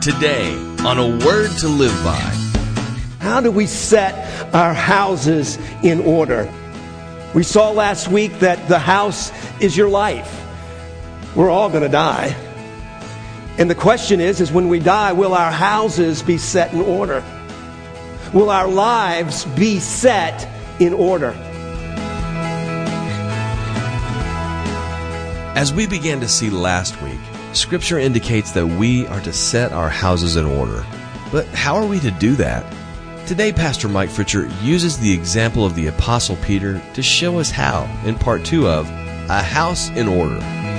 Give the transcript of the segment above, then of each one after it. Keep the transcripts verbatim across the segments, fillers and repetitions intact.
Today on A Word to Live By. How do we set our houses in order? We saw last week that the house is your life. We're all going to die. And the question is, is when we die, will our houses be set in order? Will our lives be set in order? As we began to see last week, Scripture indicates that we are to set our houses in order. But how are we to do that? Today, Pastor Mike Fritcher uses the example of the Apostle Peter to show us how, in part two of A House in Order.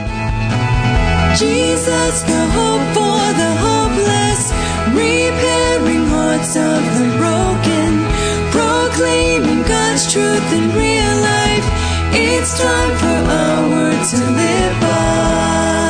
Jesus, the hope for the hopeless, repairing hearts of the broken, proclaiming God's truth in real life. It's time for our word to live by.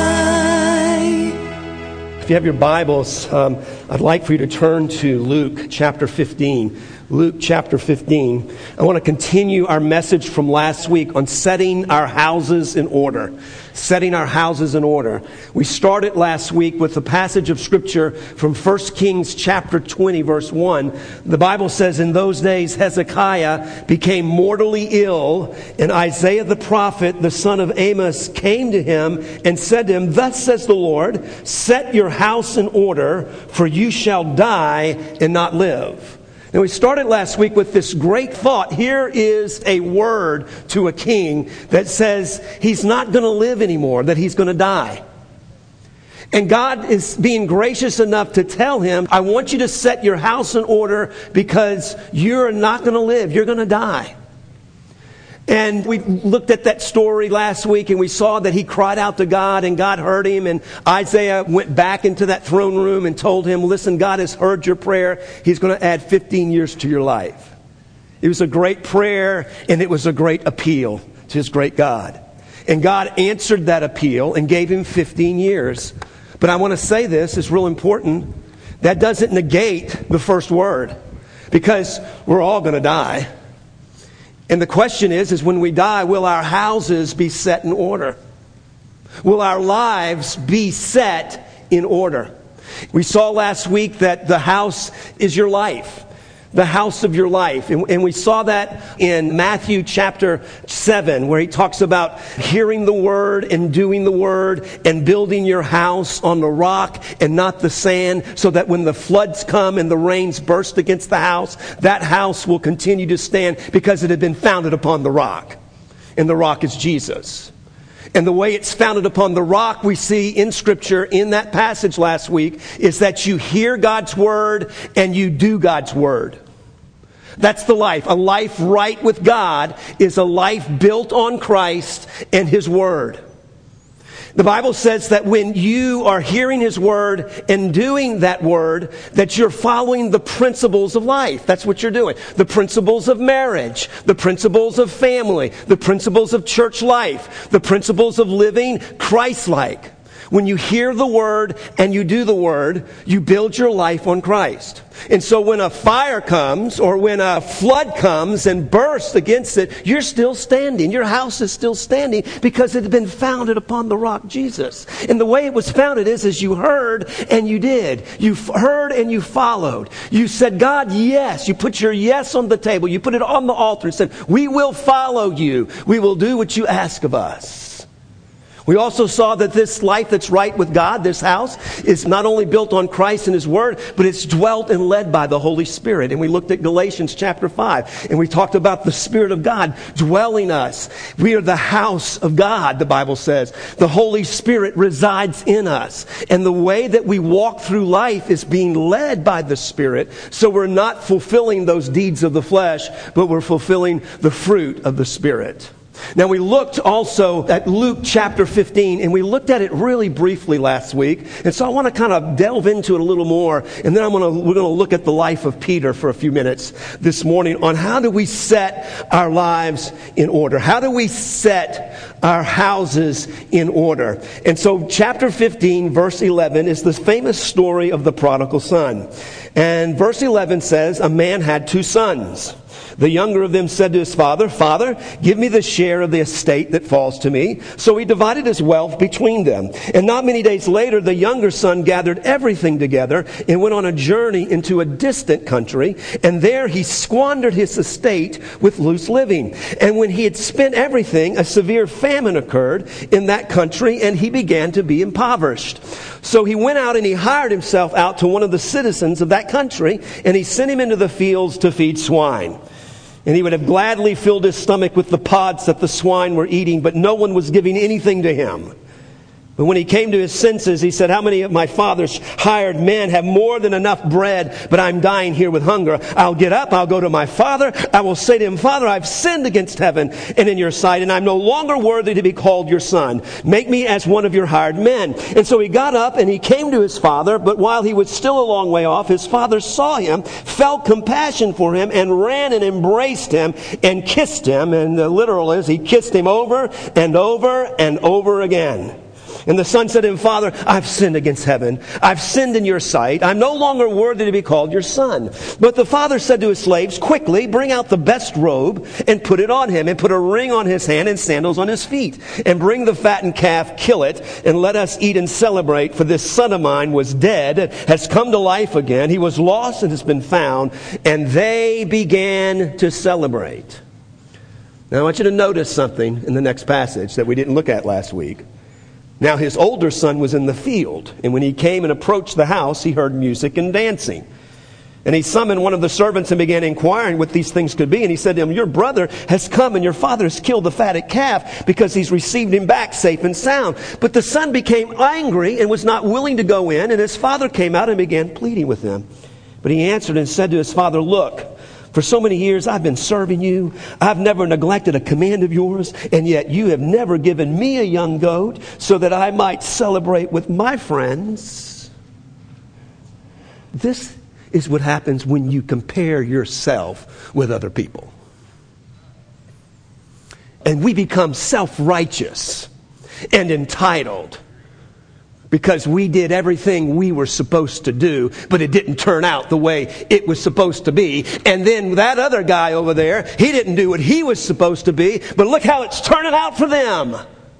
If you have your Bibles, um, I'd like for you to turn to Luke chapter fifteen. Luke chapter fifteen. I want to continue our message from last week on setting our houses in order. Setting our houses in order. We started last week with the passage of Scripture from First Kings chapter twenty, verse one. The Bible says, in those days Hezekiah became mortally ill, and Isaiah the prophet, the son of Amos, came to him and said to him, Thus says the Lord, set your house in order, for you shall die and not live. Now, we started last week with this great thought. Here is a word to a king that says he's not going to live anymore, that he's going to die. And God is being gracious enough to tell him, I want you to set your house in order because you're not going to live. You're going to die. And we looked at that story last week, and we saw that he cried out to God, and God heard him. And Isaiah went back into that throne room and told him, listen, God has heard your prayer. He's going to add fifteen years to your life. It was a great prayer, and it was a great appeal to his great God. And God answered that appeal and gave him fifteen years. But I want to say this, it's real important. That doesn't negate the first word, because we're all going to die. And the question is, is when we die, will our houses be set in order? Will our lives be set in order? We saw last week that the house is your life. The house of your life. And, and we saw that in Matthew chapter seven, where he talks about hearing the word and doing the word and building your house on the rock and not the sand, so that when the floods come and the rains burst against the house, that house will continue to stand because it had been founded upon the rock. And the rock is Jesus. And the way it's founded upon the rock, we see in Scripture, in that passage last week, is that you hear God's word and you do God's word. That's the life. A life right with God is a life built on Christ and His word. The Bible says that when you are hearing His word and doing that word, that you're following the principles of life. That's what you're doing. The principles of marriage, the principles of family, the principles of church life, the principles of living Christ-like. When you hear the word and you do the word, you build your life on Christ. And so when a fire comes or when a flood comes and bursts against it, you're still standing. Your house is still standing because it had been founded upon the rock Jesus. And the way it was founded is, is you heard and you did. You heard and you followed. You said, God, yes. You put your yes on the table. You put it on the altar and said, we will follow you. We will do what you ask of us. We also saw that this life that's right with God, this house, is not only built on Christ and His Word, but it's dwelt and led by the Holy Spirit. And we looked at Galatians chapter five, and we talked about the Spirit of God dwelling us. We are the house of God, the Bible says. The Holy Spirit resides in us. And the way that we walk through life is being led by the Spirit, so we're not fulfilling those deeds of the flesh, but we're fulfilling the fruit of the Spirit. Now, we looked also at Luke chapter fifteen, and we looked at it really briefly last week. And so I want to kind of delve into it a little more, and then I'm going to, we're going to look at the life of Peter for a few minutes this morning on how do we set our lives in order? How do we set our houses in order? And so chapter fifteen, verse eleven is the famous story of the prodigal son. And verse eleven says, a man had two sons. The younger of them said to his father, Father, give me the share of the estate that falls to me. So he divided his wealth between them. And not many days later, the younger son gathered everything together and went on a journey into a distant country. And there he squandered his estate with loose living. And when he had spent everything, a severe famine occurred in that country, and he began to be impoverished. So he went out and he hired himself out to one of the citizens of that country, and he sent him into the fields to feed swine. And he would have gladly filled his stomach with the pods that the swine were eating, but no one was giving anything to him. But when he came to his senses, he said, how many of my father's hired men have more than enough bread, but I'm dying here with hunger? I'll get up, I'll go to my father, I will say to him, Father, I've sinned against heaven and in your sight, and I'm no longer worthy to be called your son. Make me as one of your hired men. And so he got up and he came to his father, but while he was still a long way off, his father saw him, felt compassion for him, and ran and embraced him and kissed him. And the literal is, he kissed him over and over and over again. And the son said to him, Father, I've sinned against heaven. I've sinned in your sight. I'm no longer worthy to be called your son. But the father said to his slaves, quickly bring out the best robe and put it on him, and put a ring on his hand and sandals on his feet. And bring the fattened calf, kill it, and let us eat and celebrate. For this son of mine was dead, has come to life again. He was lost and has been found. And they began to celebrate. Now I want you to notice something in the next passage that we didn't look at last week. Now his older son was in the field, and when he came and approached the house, he heard music and dancing. And he summoned one of the servants and began inquiring what these things could be. And he said to him, your brother has come, and your father has killed the fatted calf, because he's received him back safe and sound. But the son became angry and was not willing to go in, and his father came out and began pleading with him. But he answered and said to his father, look, for so many years I've been serving you. I've never neglected a command of yours, and yet you have never given me a young goat so that I might celebrate with my friends. This is what happens when you compare yourself with other people. And we become self-righteous and entitled because we did everything we were supposed to do, but it didn't turn out the way it was supposed to be. And then that other guy over there, he didn't do what he was supposed to be, but look how it's turning out for them.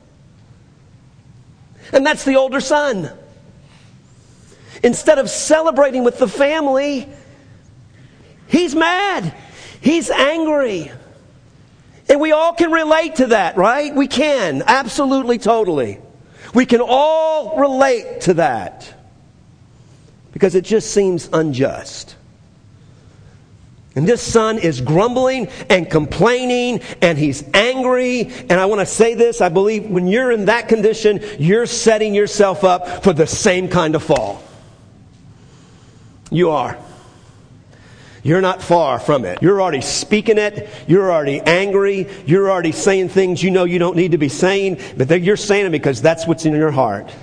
And that's the older son. Instead of celebrating with the family, he's mad. He's angry. And we all can relate to that, right? We can. Absolutely, totally. We can all relate to that because it just seems unjust. And this son is grumbling and complaining, and he's angry. And I want to say this, I believe when you're in that condition, you're setting yourself up for the same kind of fall. You are. You're not far from it. You're already speaking it. You're already angry. You're already saying things you know you don't need to be saying, but you're saying it because that's what's in your heart.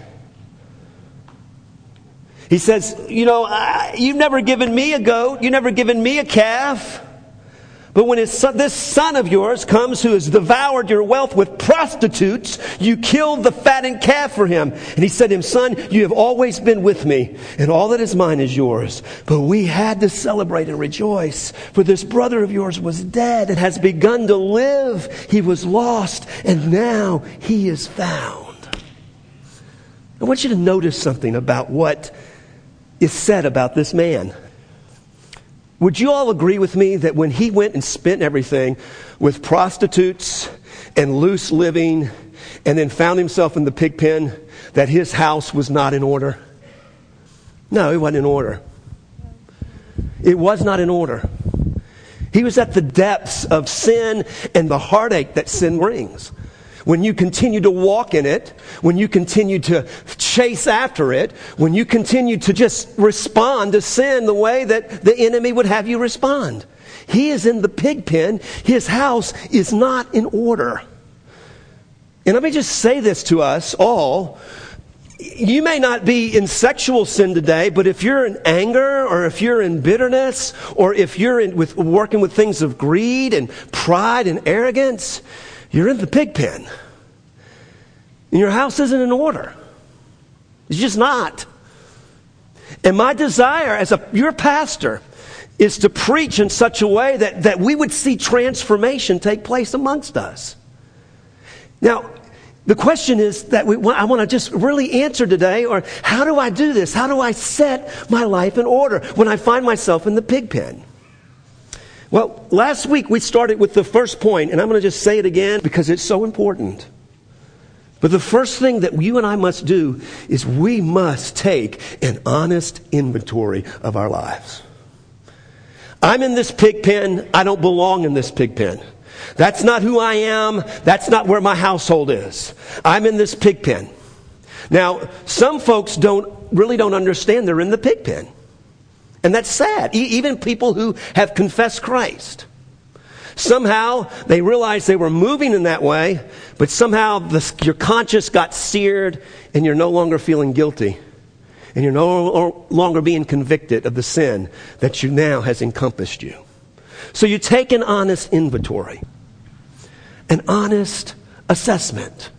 He says, you know, I, you've never given me a goat. You've never given me a calf. But when his son, this son of yours comes who has devoured your wealth with prostitutes, you killed the fattened calf for him. And he said to him, son, you have always been with me, and all that is mine is yours. But we had to celebrate and rejoice, for this brother of yours was dead and has begun to live. He was lost, and now he is found. I want you to notice something about what is said about this man. Would you all agree with me that when he went and spent everything with prostitutes and loose living and then found himself in the pig pen, that his house was not in order? No, it wasn't in order. It was not in order. He was at the depths of sin and the heartache that sin brings. When you continue to walk in it, when you continue to chase after it, when you continue to just respond to sin the way that the enemy would have you respond. He is in the pig pen. His house is not in order. And let me just say this to us all. You may not be in sexual sin today, but if you're in anger, or if you're in bitterness, or if you're in with working with things of greed and pride and arrogance, you're in the pig pen. And your house isn't in order. It's just not. And my desire as a your pastor is to preach in such a way that, that we would see transformation take place amongst us. Now, the question is that we, I want to just really answer today, or how do I do this? How do I set my life in order when I find myself in the pig pen? Well, last week we started with the first point, and I'm going to just say it again because it's so important. But the first thing that you and I must do is we must take an honest inventory of our lives. I'm in this pig pen. I don't belong in this pig pen. That's not who I am. That's not where my household is. I'm in this pig pen. Now, some folks don't really don't understand they're in the pig pen. And that's sad. E- even people who have confessed Christ. Somehow they realized they were moving in that way, but somehow the, your conscience got seared and you're no longer feeling guilty. And you're no longer being convicted of the sin that you now has encompassed you. So you take an honest inventory, an honest assessment.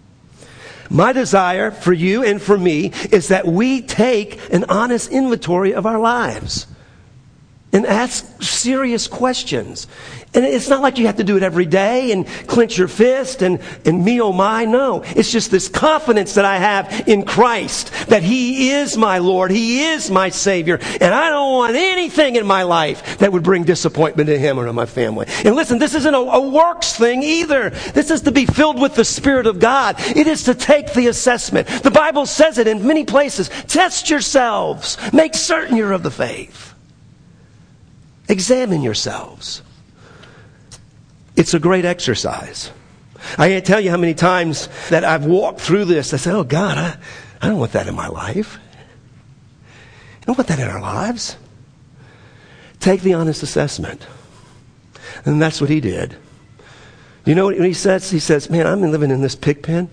My desire for you and for me is that we take an honest inventory of our lives and ask serious questions. And it's not like you have to do it every day and clench your fist and, and me oh my. No, it's just this confidence that I have in Christ, that He is my Lord, He is my Savior, and I don't want anything in my life that would bring disappointment to Him or to my family. And listen, this isn't a, a works thing either. This is to be filled with the Spirit of God. It is to take the assessment. The Bible says it in many places. Test yourselves. Make certain you're of the faith. Examine yourselves. It's a great exercise. I can't tell you how many times that I've walked through this. I say, oh God, I, I don't want that in my life. I don't want that in our lives. Take the honest assessment. And that's what he did. You know what he says? He says, man, I'm living in this pig pen.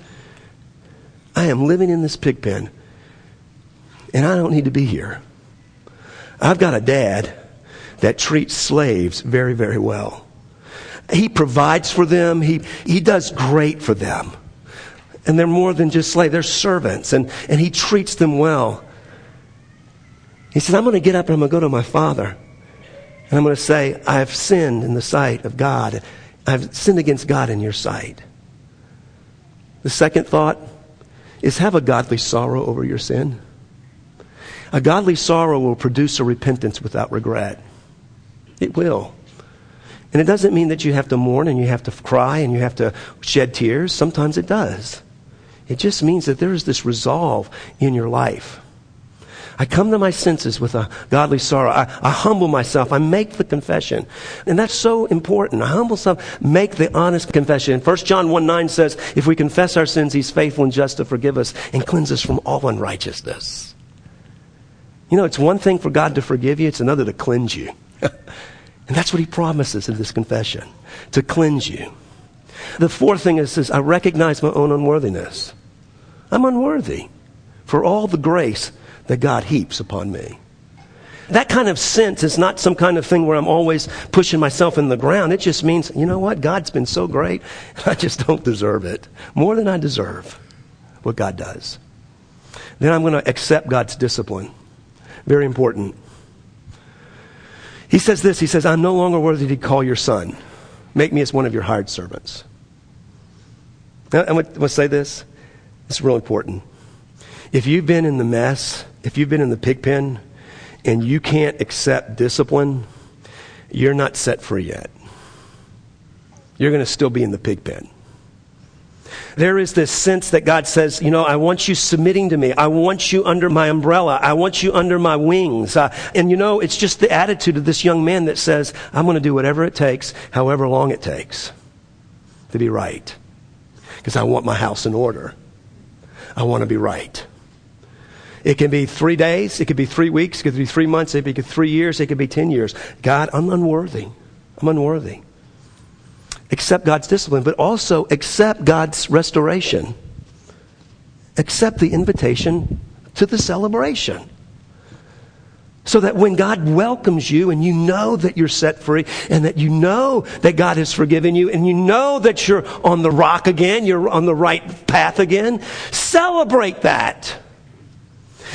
I am living in this pig pen. And I don't need to be here. I've got a dad that treats slaves very, very well. He provides for them. He he does great for them. And they're more than just slaves. They're servants. And, and he treats them well. He says, I'm going to get up and I'm going to go to my father. And I'm going to say, I have sinned in the sight of God. I've sinned against God in your sight. The second thought is have a godly sorrow over your sin. A godly sorrow will produce a repentance without regret. It will. And it doesn't mean that you have to mourn and you have to cry and you have to shed tears. Sometimes it does. It just means that there is this resolve in your life. I come to my senses with a godly sorrow. I, I humble myself. I make the confession. And that's so important. I humble myself, make the honest confession. First John one nine says, if we confess our sins, He's faithful and just to forgive us and cleanse us from all unrighteousness. You know, it's one thing for God to forgive you. It's another to cleanse you. And that's what He promises in this confession, to cleanse you. The fourth thing is, is I recognize my own unworthiness. I'm unworthy for all the grace that God heaps upon me. That kind of sense is not some kind of thing where I'm always pushing myself in the ground. It just means, you know what? God's been so great, I just don't deserve it. More than I deserve what God does. Then I'm going to accept God's discipline. Very important. He says this, he says, I'm no longer worthy to call your son. Make me as one of your hired servants. Now, I'm going to say this. It's real important. If you've been in the mess, if you've been in the pig pen, and you can't accept discipline, you're not set free yet. You're going to still be in the pig pen. There is this sense that God says, you know, I want you submitting to me. I want you under my umbrella. I want you under my wings. Uh, and you know, it's just the attitude of this young man that says, I'm going to do whatever it takes, however long it takes, to be right. Because I want my house in order. I want to be right. It can be three days. It could be three weeks. It could be three months. It could be three years. It could be ten years. God, I'm unworthy. I'm unworthy. Accept God's discipline, but also accept God's restoration. Accept the invitation to the celebration. So that when God welcomes you and you know that you're set free and that you know that God has forgiven you and you know that you're on the rock again, you're on the right path again, celebrate that.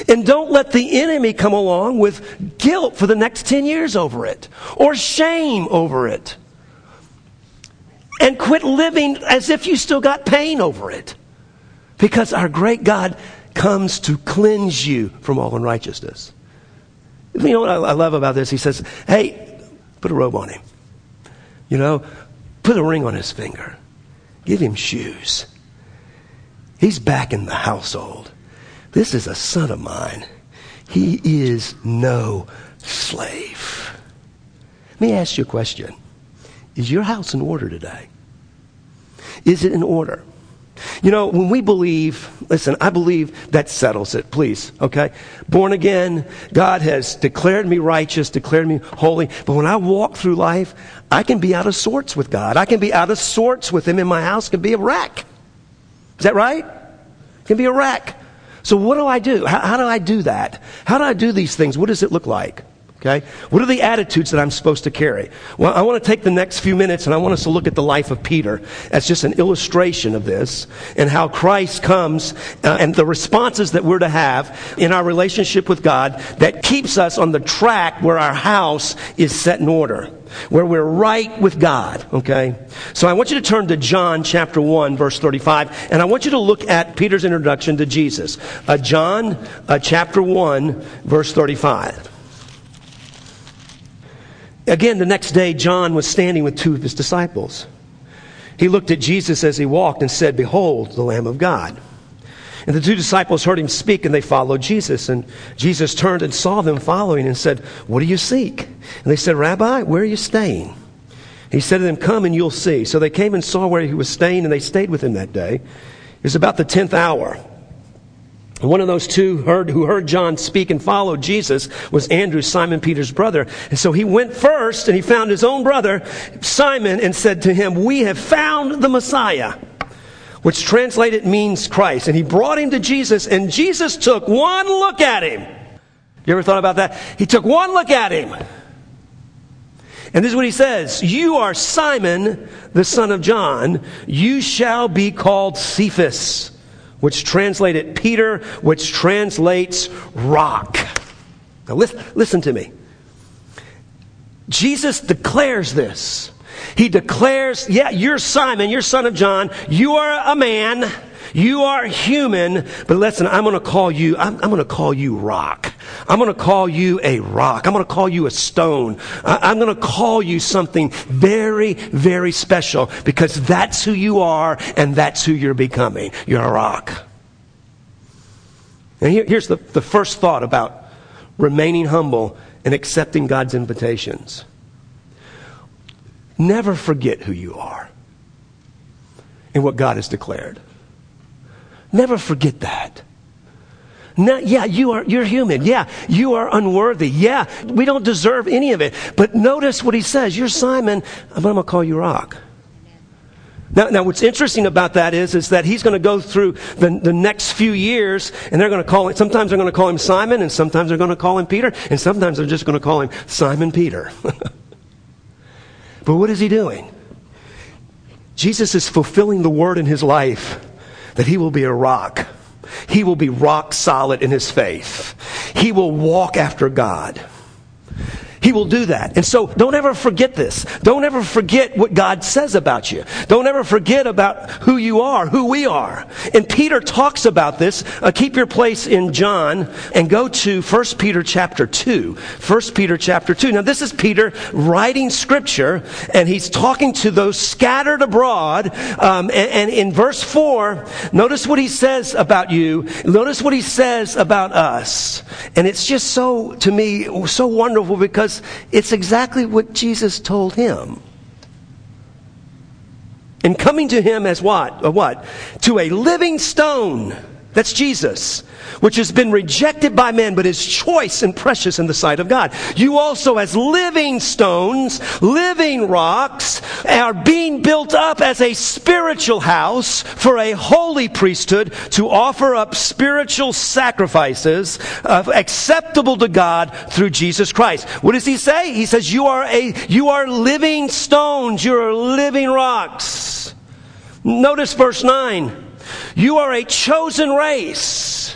And don't let the enemy come along with guilt for the next ten years over it, or shame over it. And quit living as if you still got pain over it. Because our great God comes to cleanse you from all unrighteousness. You know what I love about this? He says, hey, put a robe on him. You know, put a ring on his finger. Give him shoes. He's back in the household. This is a son of mine. He is no slave. Let me ask you a question. Is your house in order today? Is it in order? You know, when we believe, listen, I believe that settles it, please, okay? Born again, God has declared me righteous, declared me holy. But when I walk through life, I can be out of sorts with God. I can be out of sorts with Him in my house. It can be a wreck. Is that right? It can be a wreck. So what do I do? How, how do I do that? How do I do these things? What does it look like? Okay? What are the attitudes that I'm supposed to carry? Well, I want to take the next few minutes and I want us to look at the life of Peter as just an illustration of this and how Christ comes uh, and the responses that we're to have in our relationship with God that keeps us on the track where our house is set in order, where we're right with God, okay? So I want you to turn to John chapter one, verse thirty-five, and I want you to look at Peter's introduction to Jesus. Uh, John uh, chapter one, verse thirty-five. Again, the next day, John was standing with two of his disciples. He looked at Jesus as he walked and said, "Behold, the Lamb of God." And the two disciples heard him speak, and they followed Jesus. And Jesus turned and saw them following and said, "What do you seek?" And they said, "Rabbi, where are you staying?" He said to them, "Come and you'll see." So they came and saw where he was staying, and they stayed with him that day. It was about the tenth hour. And one of those two heard, who heard John speak and followed Jesus was Andrew, Simon Peter's brother. And so he went first and he found his own brother, Simon, and said to him, "We have found the Messiah," which translated means Christ. And he brought him to Jesus, and Jesus took one look at him. You ever thought about that? He took one look at him. And this is what he says: "You are Simon, the son of John. You shall be called Cephas," which translated Peter, which translates rock. Now listen, listen to me. Jesus declares this. He declares, yeah, you're Simon, you're son of John. You are a man. You are human. But listen, I'm going to call you, I'm, I'm going to call you rock. I'm going to call you a rock. I'm going to call you a stone. I, I'm going to call you something very, very special, because that's who you are and that's who you're becoming. You're a rock. And here, here's the, the first thought about remaining humble and accepting God's invitations. Never forget who you are and what God has declared. Never forget that. No, yeah, you are, you're human. Yeah, you are unworthy. Yeah, we don't deserve any of it. But notice what he says. You're Simon, I'm going to call you rock. Now, now, what's interesting about that is, is that he's going to go through the, the next few years, and they're going to call it, sometimes they're going to call him Simon, and sometimes they're going to call him Peter, and sometimes they're just going to call him Simon Peter. But what is he doing? Jesus is fulfilling the word in his life that he will be a rock. He will be rock solid in his faith. He will walk after God. He will do that. And so don't ever forget this. Don't ever forget what God says about you. Don't ever forget about who you are, who we are. And Peter talks about this. Uh, keep your place in John and go to First Peter chapter two. First Peter chapter two. Now this is Peter writing scripture, and he's talking to those scattered abroad. Um, and, and in verse four, notice what he says about you. Notice what he says about us. And it's just so, to me, so wonderful, because it's exactly what Jesus told him. And coming to him as what? A what? To a living stone. That's Jesus, which has been rejected by men, but is choice and precious in the sight of God. You also, as living stones, living rocks, are being built up as a spiritual house for a holy priesthood to offer up spiritual sacrifices uh, acceptable to God through Jesus Christ. What does he say? He says, you are a, you are living stones. You are living rocks. Notice verse nine. You are a chosen race,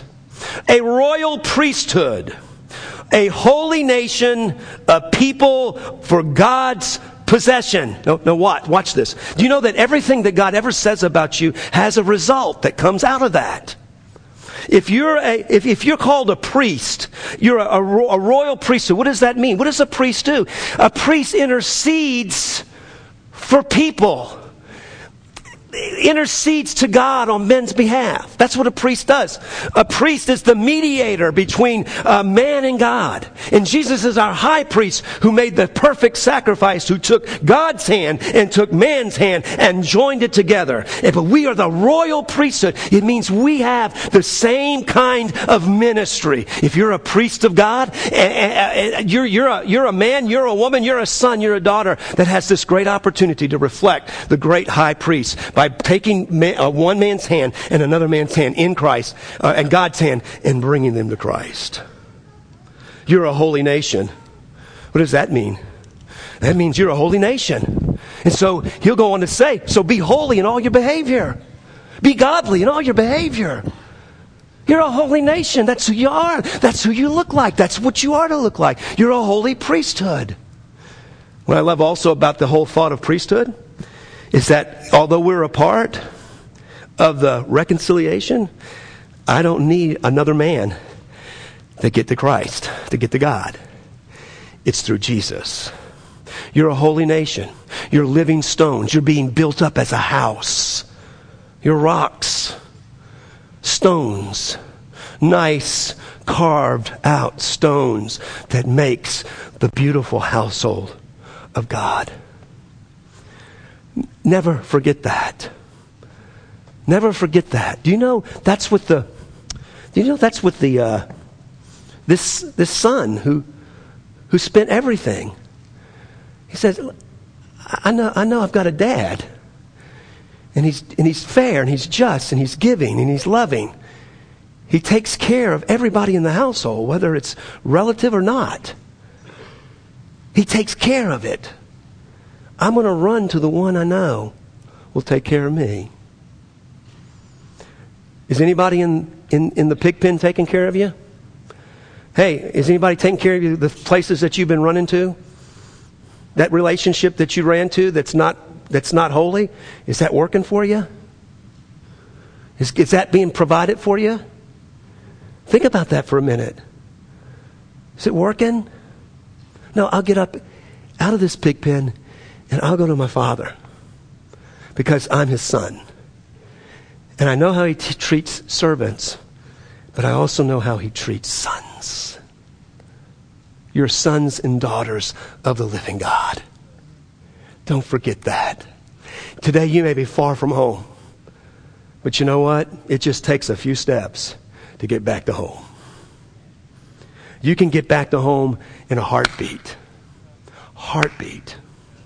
A royal priesthood, a holy nation, a people for God's possession. No, no, what? Watch this. Do you know that everything that God ever says about you has a result that comes out of that? If you're a, if, if you're called a priest, you're a, a, a royal priesthood. What does that mean? What does a priest do? A priest intercedes for people. Intercedes to God on men's behalf. That's what a priest does. A priest is the mediator between uh, man and God. And Jesus is our high priest who made the perfect sacrifice, who took God's hand and took man's hand and joined it together. And, but we are the royal priesthood. It means we have the same kind of ministry. If you're a priest of God, uh, uh, you're, you're, a, you're a man, you're a woman, you're a son, you're a daughter that has this great opportunity to reflect the great high priest by taking man, uh, one man's hand and another man's hand in Christ uh, and God's hand and bringing them to Christ. You're a holy nation. What does that mean? That means you're a holy nation. And so he'll go on to say, so be holy in all your behavior. Be godly in all your behavior. You're a holy nation. That's who you are. That's who you look like. That's what you are to look like. You're a holy priesthood. What I love also about the whole thought of priesthood is that although we're a part of the reconciliation, I don't need another man to get to Christ, to get to God. It's through Jesus. You're a holy nation. You're living stones. You're being built up as a house. You're rocks, stones, nice carved out stones that makes the beautiful household of God. Never forget that. Never forget that. Do you know that's what the? Do you know that's what the? Uh, this this son who who spent everything. He says, "I know I know I've got a dad, and he's and he's fair and he's just and he's giving and he's loving. He takes care of everybody in the household, whether it's relative or not. He takes care of it. I'm going to run to the one I know will take care of me." Is anybody in, in, in the pig pen taking care of you? Hey, is anybody taking care of you, the places that you've been running to? That relationship that you ran to that's not that's not holy? Is that working for you? Is, is that being provided for you? Think about that for a minute. Is it working? No, I'll get up out of this pig pen and I'll go to my Father because I'm his son. And I know how he t- treats servants, but I also know how he treats sons. You're sons and daughters of the living God. Don't forget that. Today you may be far from home, but you know what? It just takes a few steps to get back to home. You can get back to home in a heartbeat. Heartbeat.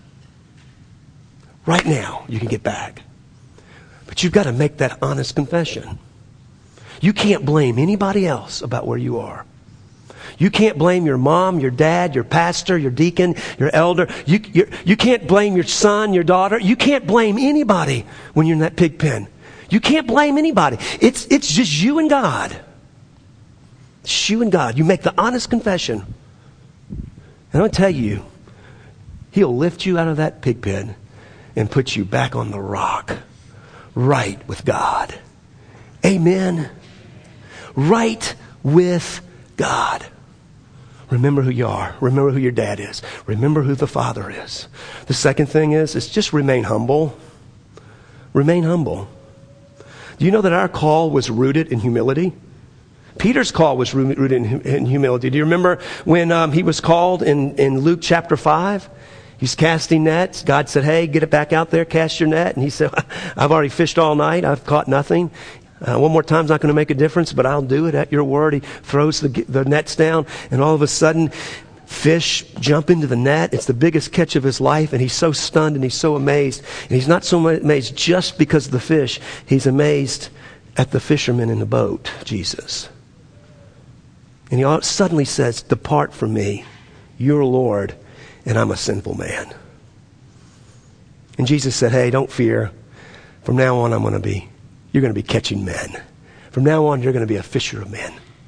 Right now, you can get back. But you've got to make that honest confession. You can't blame anybody else about where you are. You can't blame your mom, your dad, your pastor, your deacon, your elder. You, you, you can't blame your son, your daughter. You can't blame anybody when you're in that pig pen. You can't blame anybody. It's, it's just you and God. It's you and God. You make the honest confession. And I'll tell you, he'll lift you out of that pig pen and put you back on the rock, right with God. Amen. Right with God. Remember who you are. Remember who your dad is. Remember who the Father is. The second thing is, is just remain humble. Remain humble. Do you know that our call was rooted in humility? Peter's call was rooted in, in humility. Do you remember when um, he was called in, in Luke chapter five? He's casting nets. God said, hey, get it back out there, cast your net. And he said, I've already fished all night. I've caught nothing. Uh, one more time's not going to make a difference, but I'll do it at your word. He throws the, the nets down, and all of a sudden, fish jump into the net. It's the biggest catch of his life, and he's so stunned and he's so amazed. And he's not so amazed just because of the fish. He's amazed at the fisherman in the boat, Jesus. And he suddenly says, depart from me, you're Lord, and I'm a sinful man. And Jesus said, hey, don't fear. From now on, I'm going to be, you're going to be catching men. From now on, you're going to be a fisher of men.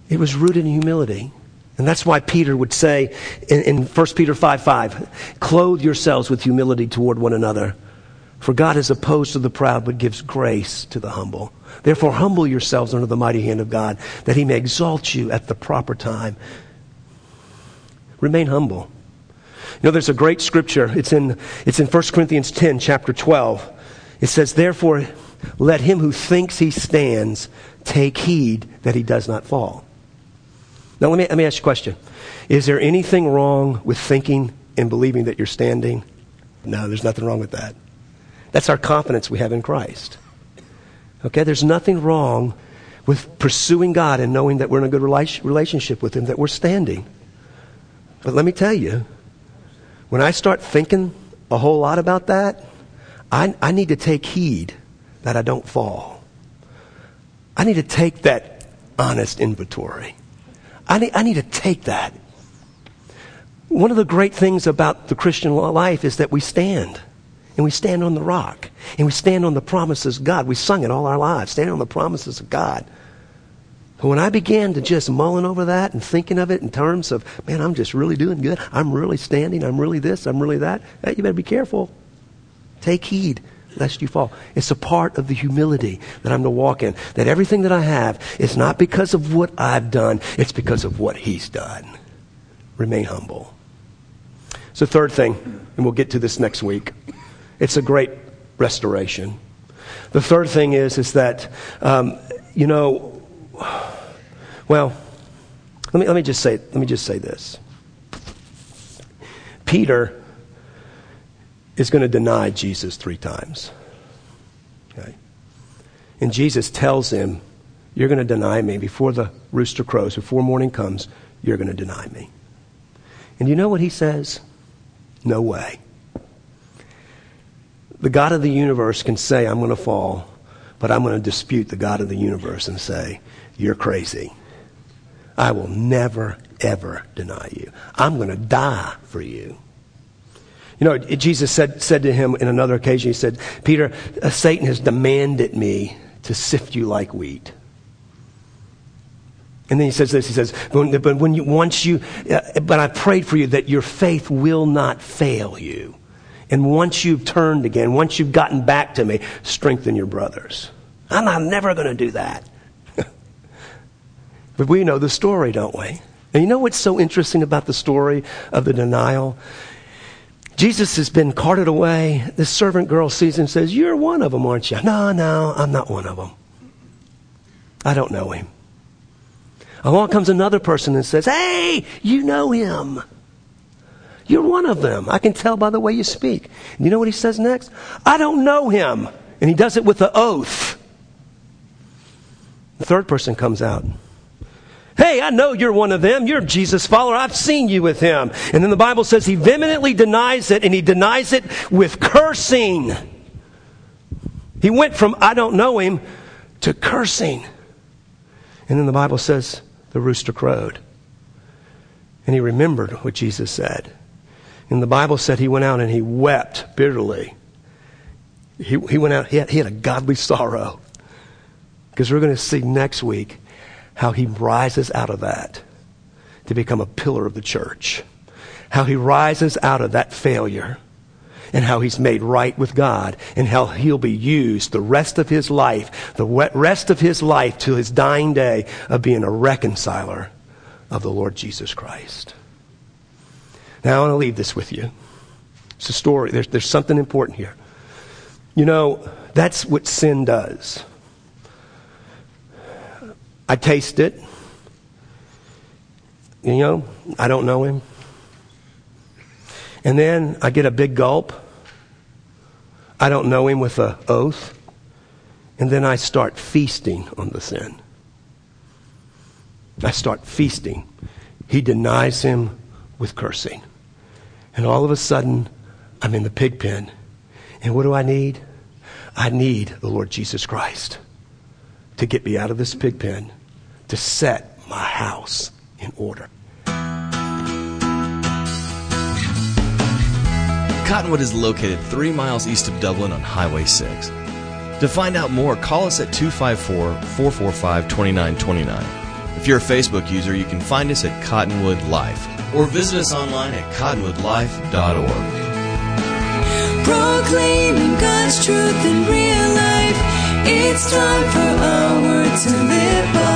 It was rooted in humility. And that's why Peter would say in, in First Peter five five, clothe yourselves with humility toward one another. For God is opposed to the proud, but gives grace to the humble. Therefore, humble yourselves under the mighty hand of God, that he may exalt you at the proper time. Remain humble. You know, there's a great scripture. It's in, it's in First Corinthians ten, chapter twelve. It says, therefore, let him who thinks he stands take heed that he does not fall. Now, let me, let me ask you a question. Is there anything wrong with thinking and believing that you're standing? No, there's nothing wrong with that. That's our confidence we have in Christ. Okay, there's nothing wrong with pursuing God and knowing that we're in a good relationship with him, that we're standing. But let me tell you, when I start thinking a whole lot about that, I, I need to take heed that I don't fall. I need to take that honest inventory. I need, I need to take that. One of the great things about the Christian life is that we stand. And we stand on the rock. And we stand on the promises of God. We sung it all our lives, standing on the promises of God. But when I began to just mulling over that and thinking of it in terms of, man, I'm just really doing good. I'm really standing. I'm really this. I'm really that. Hey, you better be careful. Take heed lest you fall. It's a part of the humility that I'm to walk in. That everything that I have is not because of what I've done. It's because of what he's done. Remain humble. So third thing, and we'll get to this next week. It's a great restoration. The third thing is, is that, um, you know, well, let me let me just say let me just say this. Peter is going to deny Jesus three times. Okay? And Jesus tells him, you're going to deny me before the rooster crows, before morning comes, you're going to deny me. And you know what he says? No way. The God of the universe can say, I'm going to fall, but I'm going to dispute the God of the universe and say, you're crazy. I will never, ever deny you. I'm going to die for you. You know, Jesus said, said to him in another occasion, he said, Peter, uh, Satan has demanded me to sift you like wheat. And then he says this, he says, but when, when you, once you, uh, but I prayed for you that your faith will not fail you. And once you've turned again, once you've gotten back to me, strengthen your brothers. I'm, not, I'm never going to do that. But we know the story, don't we? And you know what's so interesting about the story of the denial? Jesus has been carted away. This servant girl sees him and says, you're one of them, aren't you? No, no, I'm not one of them. I don't know him. Along comes another person and says, hey, you know him. You're one of them. I can tell by the way you speak. And you know what he says next? I don't know him. And he does it with an oath. The third person comes out. Hey, I know you're one of them. You're Jesus' follower. I've seen you with him. And then the Bible says he vehemently denies it, and he denies it with cursing. He went from I don't know him to cursing. And then the Bible says the rooster crowed. And he remembered what Jesus said. And the Bible said he went out and he wept bitterly. He, he went out, he had, he had a godly sorrow. Because we're going to see next week how he rises out of that to become a pillar of the church. How he rises out of that failure and how he's made right with God and how he'll be used the rest of his life, the rest of his life to his dying day of being a reconciler of the Lord Jesus Christ. Now I want to leave this with you. It's a story. There's, there's something important here. You know, that's what sin does. I taste it. You know, I don't know him. And then I get a big gulp. I don't know him with an oath. And then I start feasting on the sin. I start feasting. He denies him with cursing. And all of a sudden, I'm in the pig pen. And what do I need? I need the Lord Jesus Christ to get me out of this pig pen, to set my house in order. Cottonwood is located three miles east of Dublin on Highway six. To find out more, call us at two five four, four four five, two nine two nine. If If you're a Facebook user, you can find us at Cottonwood Life or visit us online at cottonwood life dot org. Proclaiming God's truth in real life. It's time for our word to live by.